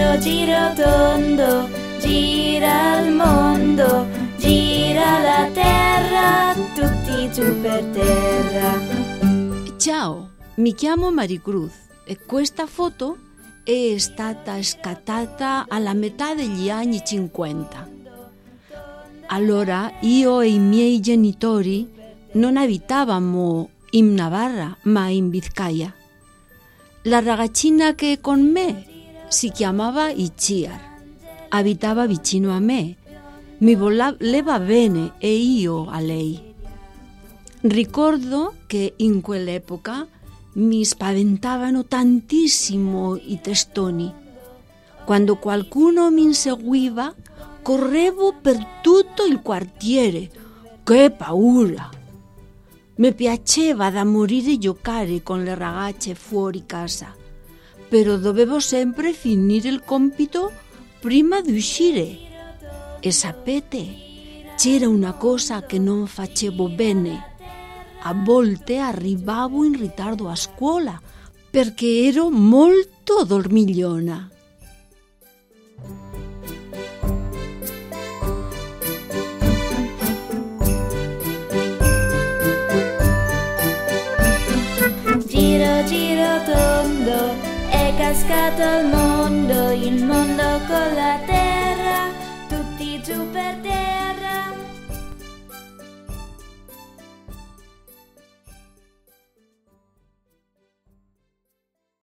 giro tondo, gira il mondo, gira la terra, tutti giù per terra. Ciao, mi chiamo Maricruz e questa foto è stata scattata alla metà degli anni 50. Allora io e i miei genitori non abitavamo in Navarra, ma in Vizcaya. La ragazzina che è con me si chiamava Itziar, abitava vicino a me, mi voleva bene e io a lei. Ricordo che in quell'epoca mi spaventavano tantissimo i testoni. Quando qualcuno mi inseguiva, correvo per tutto il quartiere. Che paura! Mi piaceva da morire giocare con le ragazze fuori casa, però dovevo sempre finire il compito prima di uscire. E sapete, c'era una cosa che non facevo bene. A volte arrivavo in ritardo a scuola perché ero molto dormigliona. Giro, giro tondo, è cascato il mondo con la terra, tutti giù per terra.